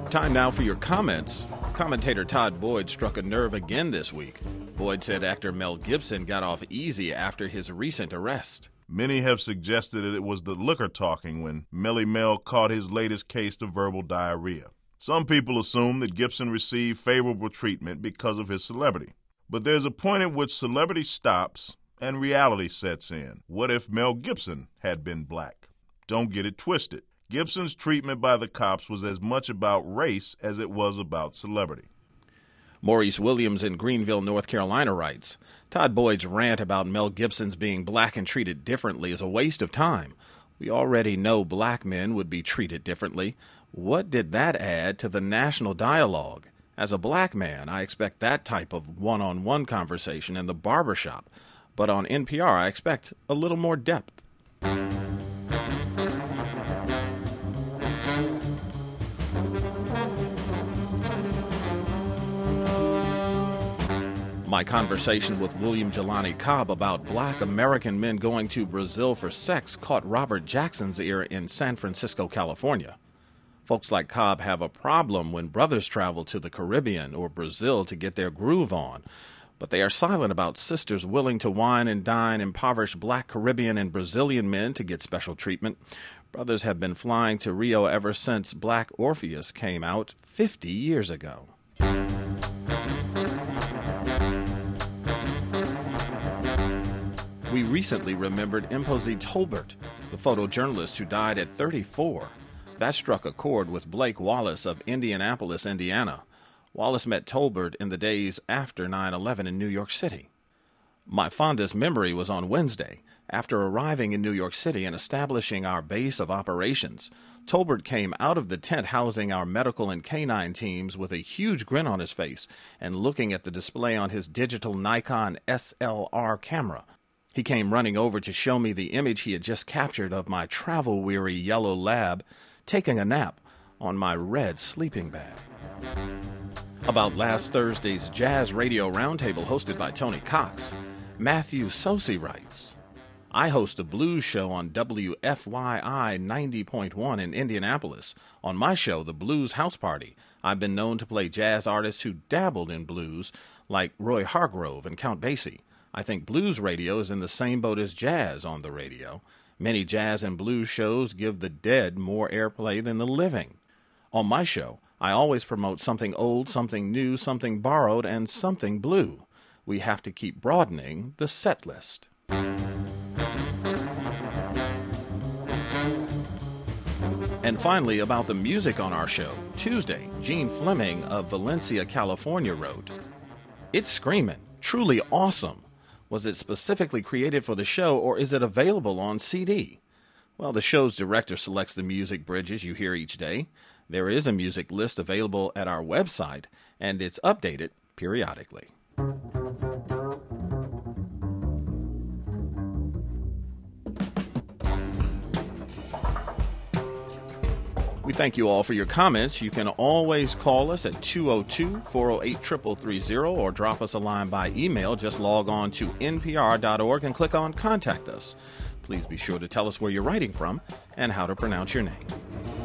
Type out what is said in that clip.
Time now for your comments. Commentator Todd Boyd struck a nerve again this week. Boyd said actor Mel Gibson got off easy after his recent arrest. Many have suggested that it was the liquor talking when Melly Mel caught his latest case of verbal diarrhea. Some people assume that Gibson received favorable treatment because of his celebrity. But there's a point at which celebrity stops and reality sets in. What if Mel Gibson had been black? Don't get it twisted. Gibson's treatment by the cops was as much about race as it was about celebrity. Maurice Williams in Greenville, North Carolina writes, Todd Boyd's rant about Mel Gibson's being black and treated differently is a waste of time. We already know black men would be treated differently. What did that add to the national dialogue? As a black man, I expect that type of one-on-one conversation in the barbershop. But on NPR, I expect a little more depth. My conversation with William Jelani Cobb about black American men going to Brazil for sex caught Robert Jackson's ear in San Francisco, California. Folks like Cobb have a problem when brothers travel to the Caribbean or Brazil to get their groove on, but they are silent about sisters willing to wine and dine impoverished black Caribbean and Brazilian men to get special treatment. Brothers have been flying to Rio ever since Black Orpheus came out 50 years ago. We recently remembered Imposy Tolbert, the photojournalist who died at 34. That struck a chord with Blake Wallace of Indianapolis, Indiana. Wallace met Tolbert in the days after 9/11 in New York City. My fondest memory was on Wednesday. After arriving in New York City and establishing our base of operations, Tolbert came out of the tent housing our medical and canine teams with a huge grin on his face and looking at the display on his digital Nikon SLR camera. He came running over to show me the image he had just captured of my travel-weary yellow lab taking a nap on my red sleeping bag. About last Thursday's Jazz Radio Roundtable hosted by Tony Cox, Matthew Sosi writes, I host a blues show on WFYI 90.1 in Indianapolis. On my show, The Blues House Party, I've been known to play jazz artists who dabbled in blues, like Roy Hargrove and Count Basie. I think blues radio is in the same boat as jazz on the radio. Many jazz and blues shows give the dead more airplay than the living. On my show, I always promote something old, something new, something borrowed, and something blue. We have to keep broadening the set list. And finally, about the music on our show. Tuesday, Gene Fleming of Valencia, California wrote, It's screaming, truly awesome. Was it specifically created for the show, or is it available on CD? Well, the show's director selects the music bridges you hear each day. There is a music list available at our website, and it's updated periodically. We thank you all for your comments. You can always call us at 202-408-3330 or drop us a line by email. Just log on to npr.org and click on Contact Us. Please be sure to tell us where you're writing from and how to pronounce your name.